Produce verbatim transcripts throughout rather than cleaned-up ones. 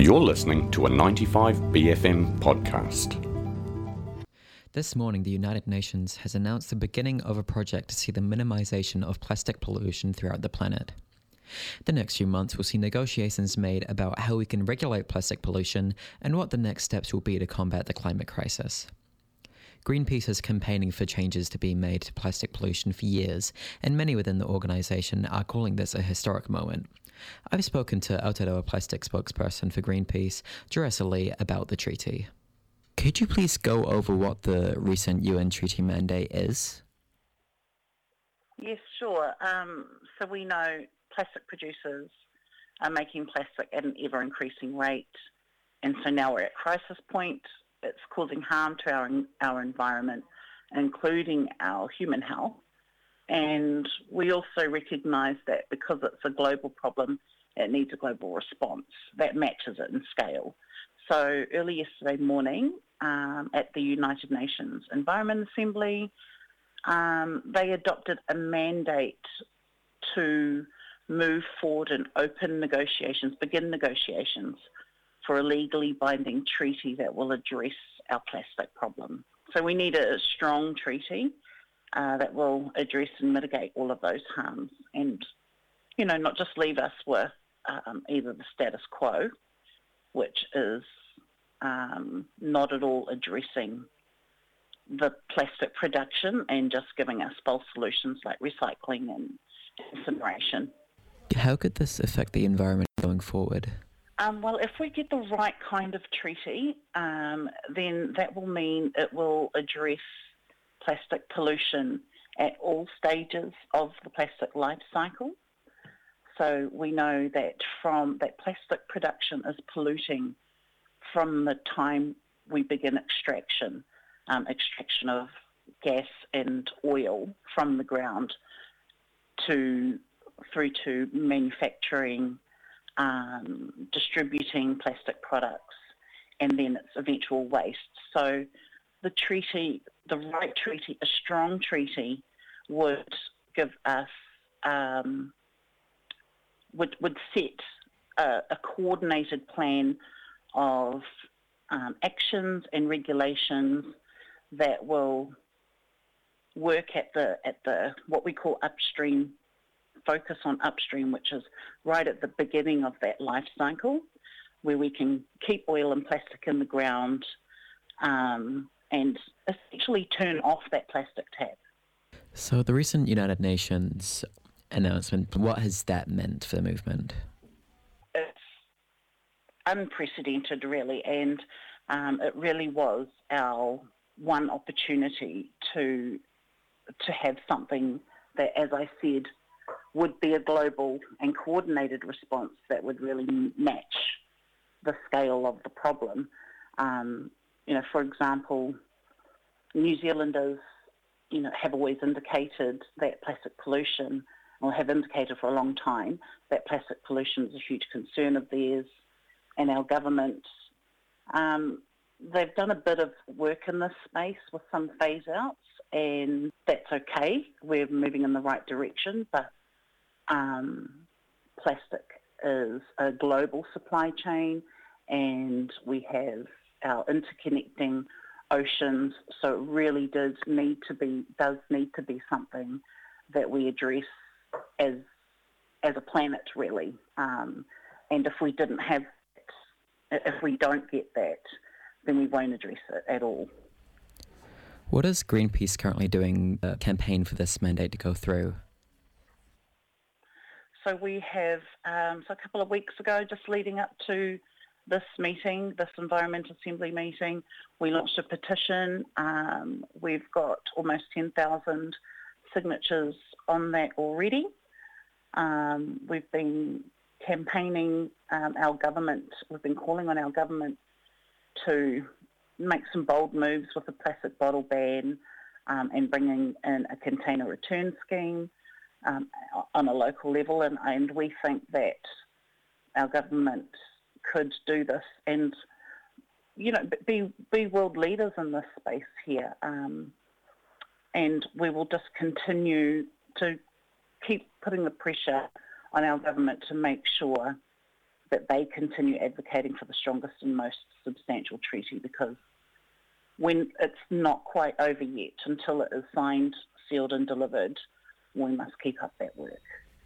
You're listening to a ninety-five B F M podcast. This morning, the United Nations has announced the beginning of a project to see the minimization of plastic pollution throughout the planet. The next few months will see negotiations made about how we can regulate plastic pollution and what the next steps will be to combat the climate crisis. Greenpeace is campaigning for changes to be made to plastic pollution for years, and many within the organisation are calling this a historic moment. I've spoken to Aotearoa Plastic spokesperson for Greenpeace, Jeressa Lee, about the treaty. Could you please go over what the recent U N treaty mandate is? Yes, sure. Um, so we know plastic producers are making plastic at an ever-increasing rate, and so now we're at crisis point. It's causing harm to our our environment, including our human health. And we also recognise that because it's a global problem, it needs a global response that matches it in scale. So early yesterday morning, um, at the United Nations Environment Assembly, um, they adopted a mandate to move forward and open negotiations, begin negotiations for a legally binding treaty that will address our plastic problem. So we need a strong treaty uh, that will address and mitigate all of those harms and, you know, not just leave us with um, either the status quo, which is um, not at all addressing the plastic production and just giving us false solutions like recycling and incineration. How could this affect the environment going forward? Um, well, if we get the right kind of treaty, um, then that will mean it will address plastic pollution at all stages of the plastic life cycle. So we know that from that plastic production is polluting from the time we begin extraction, um, extraction of gas and oil from the ground to through to manufacturing, Um, distributing plastic products, and then its eventual waste. So the treaty, the right treaty, a strong treaty would give us, um, would, would set a, a coordinated plan of um, actions and regulations that will work at the at the what we call upstream, focus on upstream, which is right at the beginning of that life cycle, where we can keep oil and plastic in the ground um, and essentially turn off that plastic tap. So the recent United Nations announcement, what has that meant for the movement? It's unprecedented, really, and um, it really was our one opportunity to to have something that, as I said, would be a global and coordinated response that would really match the scale of the problem. Um, you know, for example, New Zealanders, you know, have always indicated that plastic pollution, or have indicated for a long time, that plastic pollution is a huge concern of theirs, and our government, um, they've done a bit of work in this space with some phase-outs, and that's okay. We're moving in the right direction, but Um, plastic is a global supply chain, and we have our interconnecting oceans, so it really does need to be does need to be something that we address as as a planet, really. Um, and if we didn't have, if we don't get that, then we won't address it at all. What is Greenpeace currently doing a campaign for this mandate to go through? So we have, um, so a couple of weeks ago, just leading up to this meeting, this Environmental Assembly meeting, we launched a petition. Um, we've got almost ten thousand signatures on that already. Um, we've been campaigning um, our government, we've been calling on our government to make some bold moves with the plastic bottle ban um, and bringing in a container return scheme Um, on a local level, and, and we think that our government could do this and, you know, be be world leaders in this space here. Um, and we will just continue to keep putting the pressure on our government to make sure that they continue advocating for the strongest and most substantial treaty, because when it's not quite over yet, until it is signed, sealed and delivered, we must keep up that work.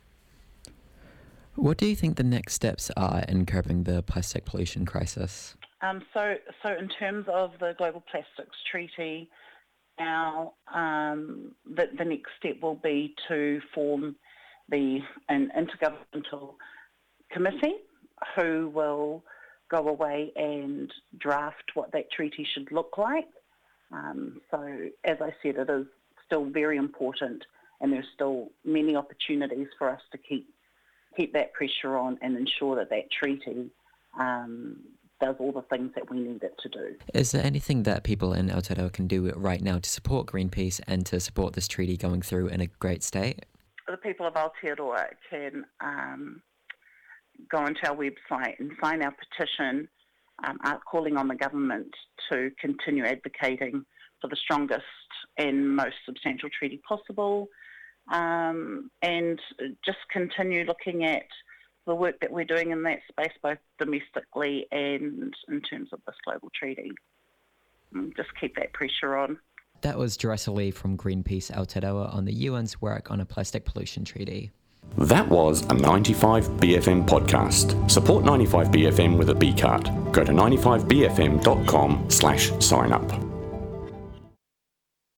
What do you think the next steps are in curbing the plastic pollution crisis? Um, so, so in terms of the Global Plastics Treaty, now um, the, the next step will be to form the an intergovernmental committee who will go away and draft what that treaty should look like. Um, so, as I said, it is still very important, and there's still many opportunities for us to keep keep that pressure on and ensure that that treaty um, does all the things that we need it to do. Is there anything that people in Aotearoa can do right now to support Greenpeace and to support this treaty going through in a great state? The people of Aotearoa can um, go onto our website and sign our petition um, calling on the government to continue advocating for the strongest and most substantial treaty possible, um, and just continue looking at the work that we're doing in that space, both domestically and in terms of this global treaty. And just keep that pressure on. That was Jeressa Lee from Greenpeace Aotearoa on the U N's work on a plastic pollution treaty. That was a ninety-five B F M podcast. Support ninety-five B F M with a B card. Go to ninety-five B F M dot com slash sign up.